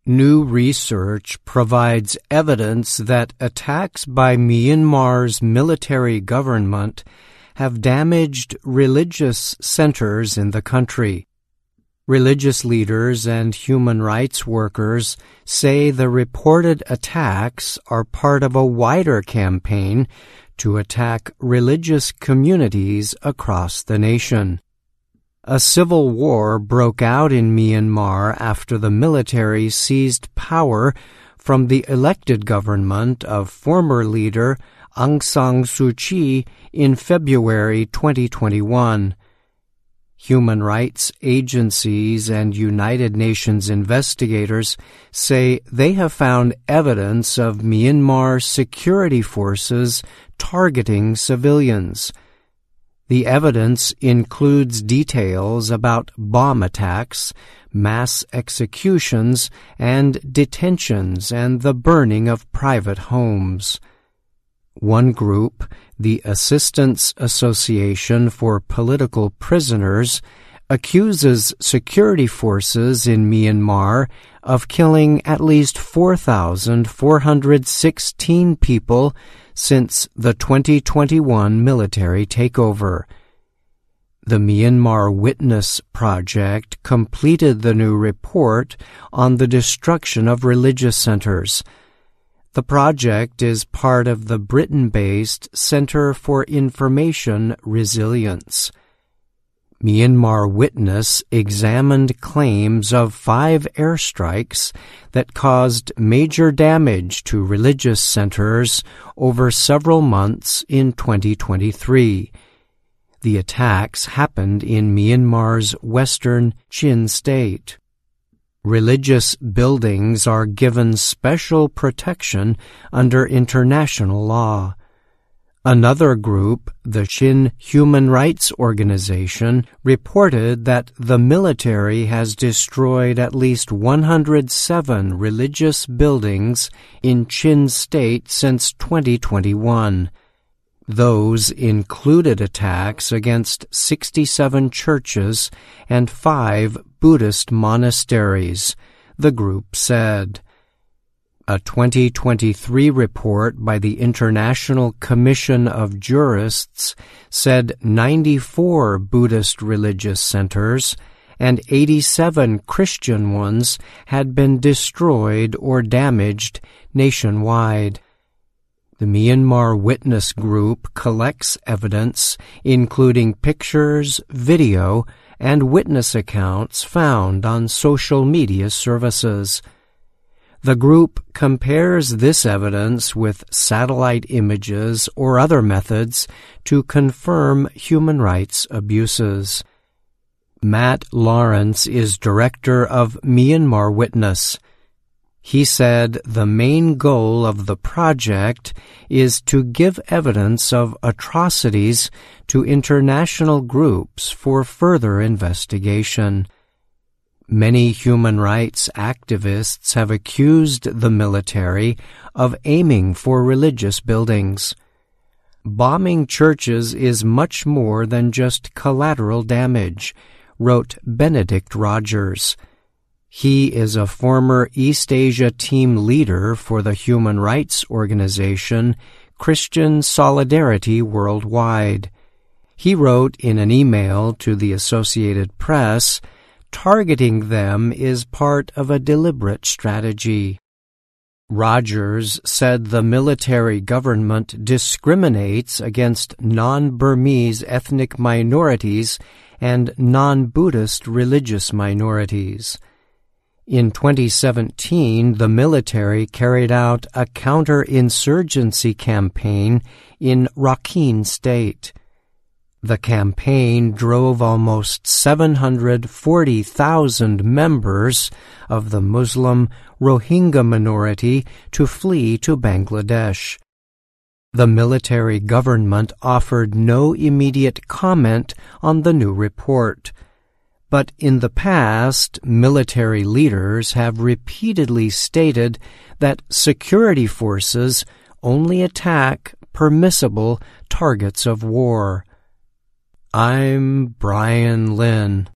New research provides evidence that attacks by Myanmar's military government have damaged religious centers in the country. Religious leaders and human rights workers say the reported attacks are part of a wider campaign to attack religious communities across the nation. A civil war broke out in Myanmar after the military seized power from the elected government of former leader Aung San Suu Kyi in February 2021. Human rights agencies and United Nations investigators say they have found evidence of Myanmar security forces targeting civilians. The evidence includes details about bomb attacks, mass executions, and detentions, and the burning of private homes. One group, the Assistance Association for Political Prisoners, accuses security forces in Myanmar of killing at least 4,416 people since the 2021 military takeover. The Myanmar Witness Project completed the new report on the destruction of religious centers. The project is part of the Britain-based Center for Information Resilience. Myanmar Witness examined claims of 5 airstrikes that caused major damage to religious centers over several months in 2023. The attacks happened in Myanmar's western Chin state. Religious buildings are given special protection under international law. Another group, the Chin Human Rights Organization, reported that the military has destroyed at least 107 religious buildings in Chin State since 2021. Those included attacks against 67 churches and 5 Buddhist monasteries, the group said. A 2023 report by the International Commission of Jurists said 94 Buddhist religious centers and 87 Christian ones had been destroyed or damaged nationwide. The Myanmar Witness Group collects evidence, including pictures, video, and witness accounts found on social media services. The group compares this evidence with satellite images or other methods to confirm human rights abuses. Matt Lawrence is director of Myanmar Witness. He said the main goal of the project is to give evidence of atrocities to international groups for further investigation. Many human rights activists have accused the military of aiming for religious buildings. Bombing churches is much more than just collateral damage, wrote Benedict Rogers. He is a former East Asia team leader for the human rights organization Christian Solidarity Worldwide. He wrote in an email to the Associated Press, targeting them is part of a deliberate strategy. Rogers said the military government discriminates against non-Burmese ethnic minorities and non-Buddhist religious minorities. In 2017, the military carried out a counter-insurgency campaign in Rakhine State. The campaign drove almost 740,000 members of the Muslim Rohingya minority to flee to Bangladesh. The military government offered no immediate comment on the new report. But in the past, military leaders have repeatedly stated that security forces only attack permissible targets of war. I'm Brian Lynn.